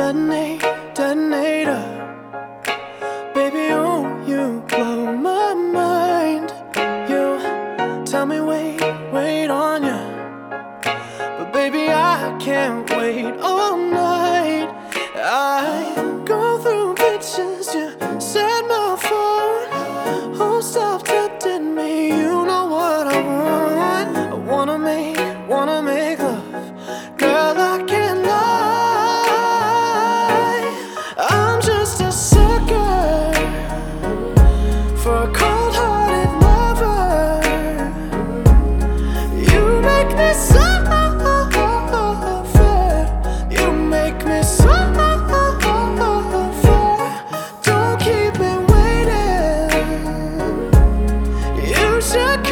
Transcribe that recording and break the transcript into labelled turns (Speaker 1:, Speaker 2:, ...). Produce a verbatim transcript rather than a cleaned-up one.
Speaker 1: detonate, detonator. Baby, oh, you blow my mind. You tell me wait, wait on ya, but baby, I can't wait all night. I go through pictures, you set my phone. Oh, stop tempting me, you know what I want. I wanna make, wanna make love. Girl, I can't lie, I'm just a sucker for a cold-hearted lover. You make me suffer, you make me suffer. Don't keep me waiting, you should